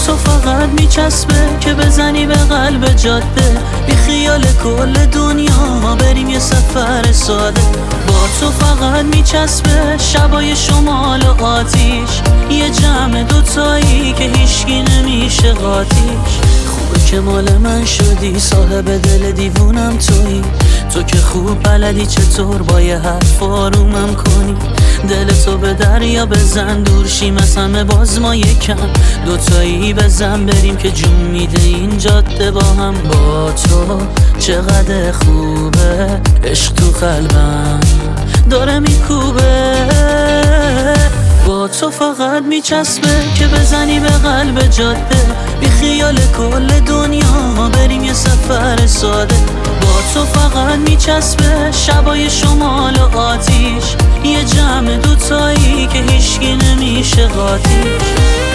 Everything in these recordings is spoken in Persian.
تو فقط میچسبه که بزنی به قلب جاده، بی خیال کل دنیا بریم یه سفر ساده. با تو فقط میچسبه شبای شمال و آتیش، یه جمع دوتایی که هیچکی نمیشه قاطیش. خوبه که مال من شدی، صاحب دل دیوونم تویی، تو که خوب بلدی چطور با یه حرف آرومم کنی. دل تو به دریا بزن، دور شیم از همه باز ما یکم، دوتایی بزن بریم که جون میده این جاده با هم. با تو چقدر خوبه، عشق تو قلبم داره میکوبه. با تو فقط میچسبه که بزنی به قلب جاده، بی خیال کل دنیا بریم یه سفر ساده. با تو فقط میچسبه شبای شمال و آتیش، یه جمع دوتایی که هیچکی نمیشه قاطیش.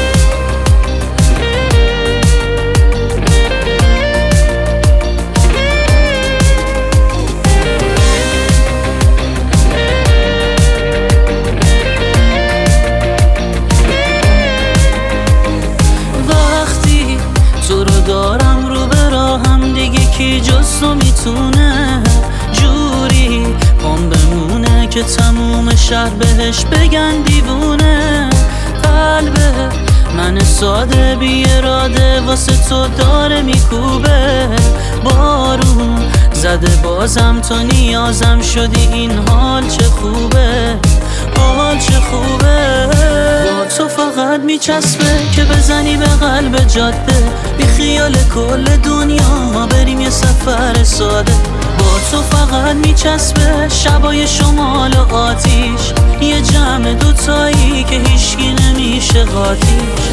دارم رو به راهم، دیگه کی جز تو میتونه جوری پام بمونه که تموم شهر بهش بگن دیوونه. قلب من ساده بی اراده واسه تو داره میکوبه، بارون زده بازم تو نیازم شدی، این حال چه خوبه، حال چه خوبه. با تو فقط میچسبه که بزنی به قلب جاده، بی خیال کل دنیا بریم یه سفر ساده. با تو فقط میچسبه شبای شمال و آتیش، یه جمع دوتایی که هیچکی نمیشه قاطیش.